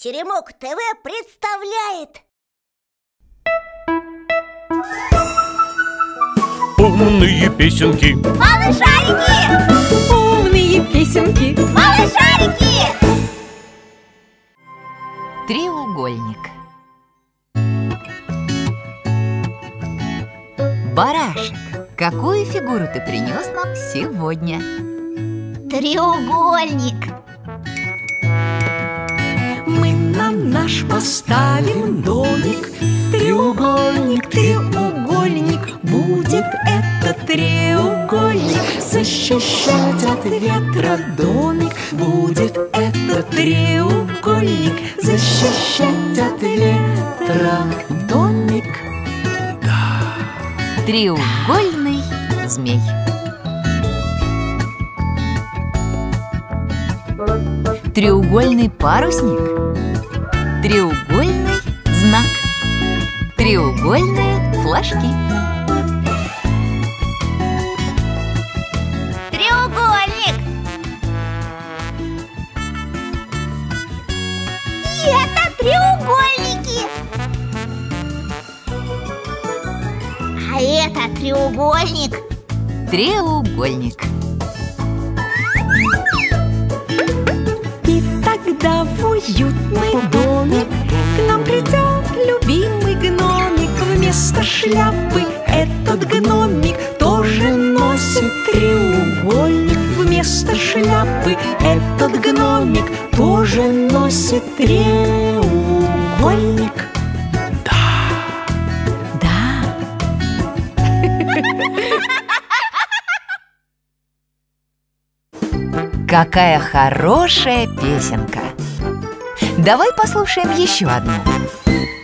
Теремок ТВ представляет умные песенки. Малышарики! Умные песенки. Малышарики! Треугольник. Барашек, какую фигуру ты принес нам сегодня? Треугольник. Мы на наш поставим домик. Треугольник, треугольник. Будет этот треугольник защищать от ветра домик. Будет этот треугольник защищать от ветра домик. Треугольный змей. Треугольный парусник. Треугольный знак. Треугольные флажки. Треугольник. И это треугольники. А это треугольник. Треугольник. И тогда в уютный домик к нам придет любимый гномик. Вместо шляпы этот гномик тоже носит треугольник. Вместо шляпы этот гномик тоже носит треугольник. Да. Какая хорошая песенка! Давай послушаем еще одну.